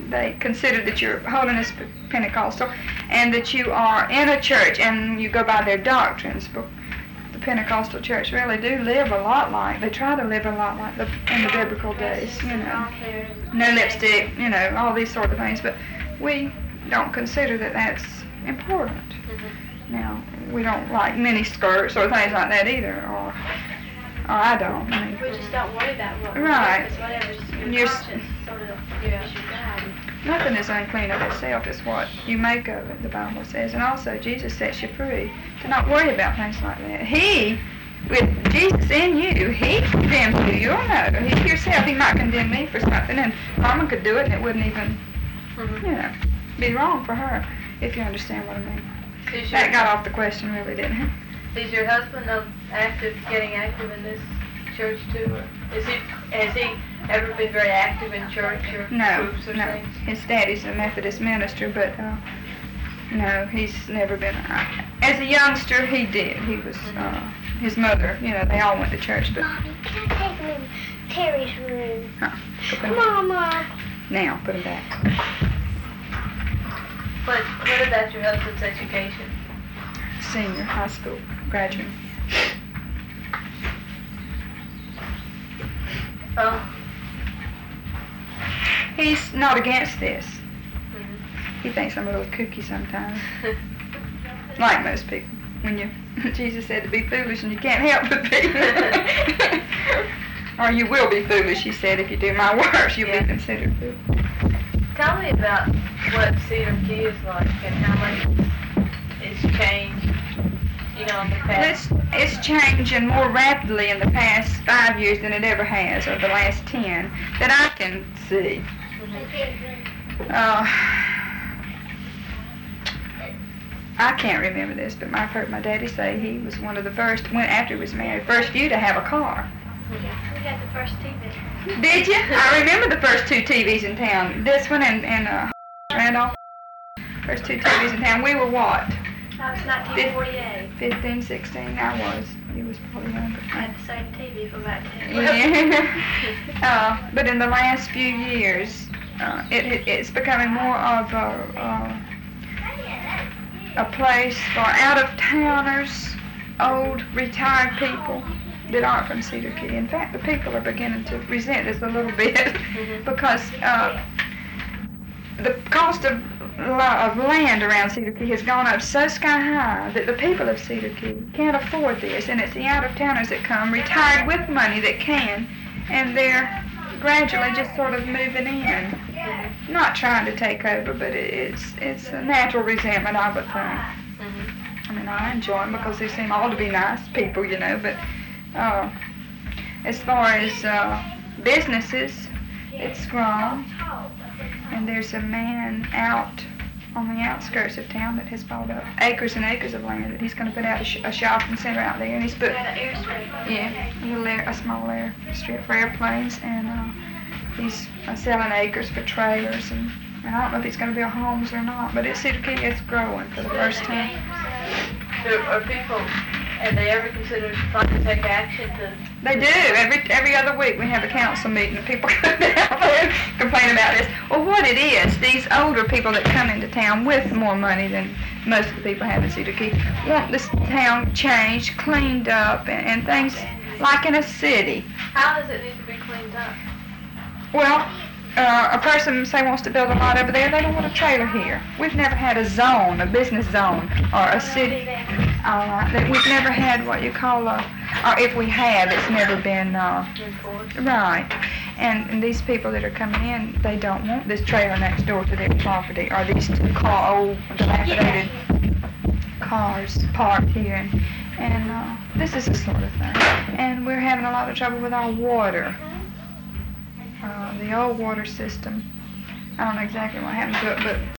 they consider that you're Holiness Pentecostal and that you are in a church and you go by their doctrines. But the Pentecostal church really do live a lot like, they try to live a lot like in the biblical days, you know. No lipstick, you know, all these sort of things. But we don't consider that that's important. Now, we don't like mini skirts or things like that either, or I don't. I mean, we just don't worry about what right. It's whatever's your conscience sort of gives you guide. Nothing is unclean of itself. It's what you make of it, the Bible says. And also, Jesus sets you free to not worry about things like that. He, with Jesus in you, he condemns you. You'll know. He yourself, he might condemn me for something, and Mama could do it, and it wouldn't even, you know, be wrong for her, if you understand what I mean. That got off the question, really, didn't it? Is your husband getting active in this church too? Or has he ever been very active in church or groups or things? His daddy's a Methodist minister, but no, he's never been. As a youngster, he did. He was his mother. You know, they all went to church. But Mommy, can I take him in Terry's room? Mama. Now, put him back. What about your husband's education? Senior high school graduate. Oh. He's not against this. He thinks I'm a little kooky sometimes. Like most people. When Jesus said to be foolish and you can't help but be. Or you will be foolish, he said, if you do my works, you'll be considered foolish. Tell me about what Cedar Key is like and how much it's changed, you know, in the past. It's changing more rapidly in the past 5 years than it ever has, or the last 10, that I can see. I can't remember this, but I've heard my daddy say he was one of the first, after he was married, first few to have a car. We had the first TV. Did you? I remember the first 2 TVs in town. This one and Randolph. First 2 TVs in town. We were what? That was 1948. 15, 16. I was. He was probably younger. I had the same TV for about 10 years. Yeah. But in the last few years, it's becoming more of a place for out-of-towners, old, retired people that aren't from Cedar Key. In fact, the people are beginning to resent this a little bit because the cost of land around Cedar Key has gone up so sky high that the people of Cedar Key can't afford this, and it's the out-of-towners that come, retired with money that can, and they're gradually just sort of moving in. Not trying to take over, but it's a natural resentment, I would think. I mean, I enjoy them because they seem all to be nice people, you know, but as far as businesses, it's grown, and there's a man out on the outskirts of town that has bought up acres and acres of land that he's going to put out a shopping center out there, and he's put a small airstrip for airplanes, and he's selling acres for trailers, and I don't know if it's going to be a homes or not, but it's Cedar Key, it's growing for the first time. Are people, have they ever considered trying to take action to... They do. Every other week we have a council meeting and people come down there and complain about this. Well, what it is, these older people that come into town with more money than most of the people have in Cedar Key want this town changed, cleaned up, and things like in a city. How does it need to be cleaned up? Well, a person, say, wants to build a lot over there, they don't want a trailer here. We've never had a zone, a business zone, or a city. We've never had what you call or if we have, it's never been, right. And these people that are coming in, they don't want this trailer next door to their property, or these 2 old, dilapidated cars parked here. And this is the sort of thing. And we're having a lot of trouble with our water. The old water system, I don't know exactly what happened to it, but